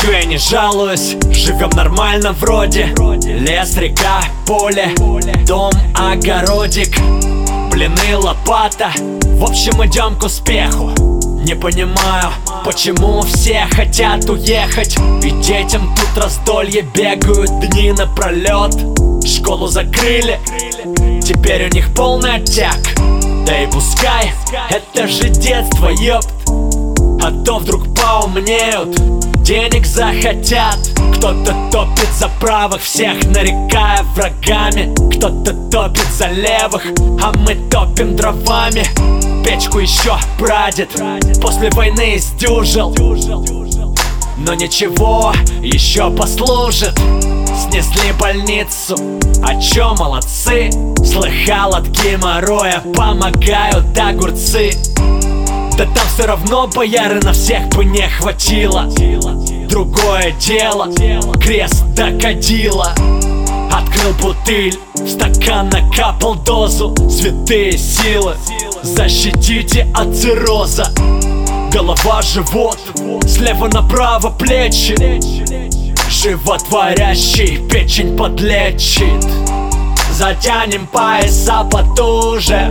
Шучу, я не жалуюсь, живем нормально вроде. Лес, река, поле, дом, огородик, блины, лопата. В общем, идем к успеху. Не понимаю, почему все хотят уехать. Ведь детям тут раздолье, бегают дни напролет. Школу закрыли, теперь у них полный оттяг. Да и пускай, это же детство, ёпт. А то вдруг поумнеют, денег захотят. Кто-то топит за правых, всех нарекая врагами. Кто-то топит за левых, а мы топим дровами. Печку еще прадед после войны сдюжил. Но ничего, еще послужит. Снесли больницу, а чё молодцы? Слыхал, от геморроя помогают огурцы. Да там все равно бояры на всех бы не хватило. Другое дело, крест докатило. Открыл бутыль, в стакан накапал дозу. Святые силы, защитите от цирроза. Голова, живот, слева направо плечи. Животворящий печень подлечит. Затянем пояса потуже.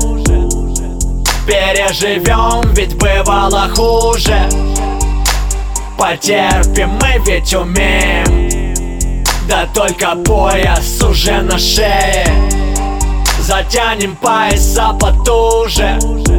Переживем, ведь бывало хуже. Потерпим, мы ведь умеем. Да только пояс уже на шее. Затянем пояса потуже.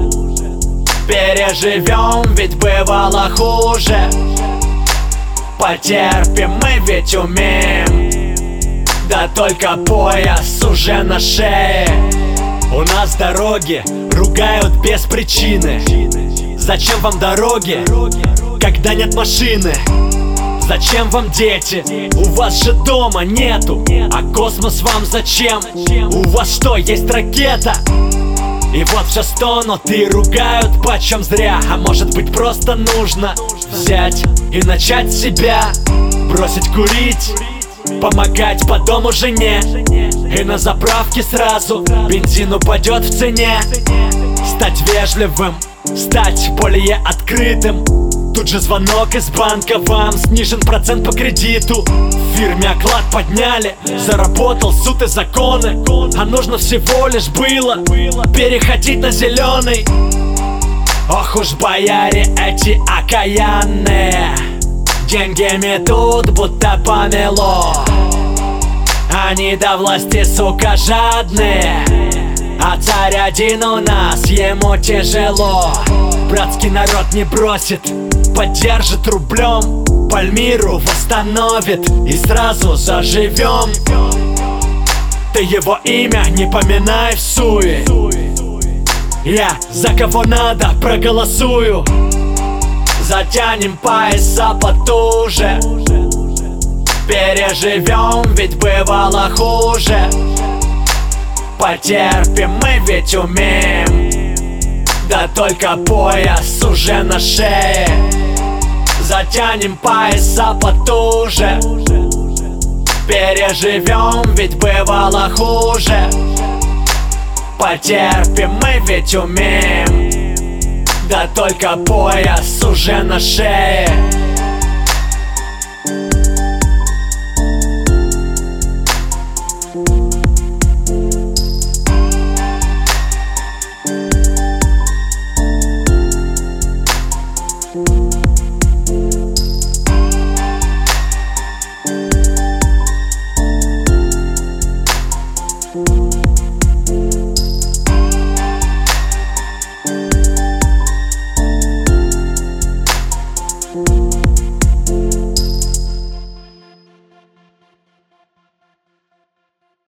Переживем, ведь бывало хуже. Потерпим, мы ведь умеем. Да только пояс уже на шее. У нас дороги ругают без причины. Зачем вам дороги, когда нет машины? Зачем вам дети? У вас же дома нету. А космос вам зачем? У вас что, есть ракета? И вот все стонут и ругают почем зря. А может быть, просто нужно взять и начать с себя. Бросить курить, помогать по дому жене. И на заправке сразу бензин упадет в цене. Стать вежливым, стать более открытым. Тут же звонок из банка, вам снижен процент по кредиту. В фирме оклад подняли, заработал суд и законы. А нужно всего лишь было переходить на зеленый. Ох уж бояре эти окаянные, деньги метут, будто помело. Они до власти, сука, жадные. А царь один у нас, ему тяжело. Братский народ не бросит, поддержит рублем. Пальмиру восстановит и сразу заживем. Ты его имя не поминай всуе. Я за кого надо проголосую. Затянем пояса потуже. Переживем, ведь бывало хуже. Потерпим, мы ведь умеем. Да только пояс уже на шее. Затянем пояса потуже. Переживем, ведь бывало хуже. Потерпим, мы ведь умеем. Да только пояс уже на шее.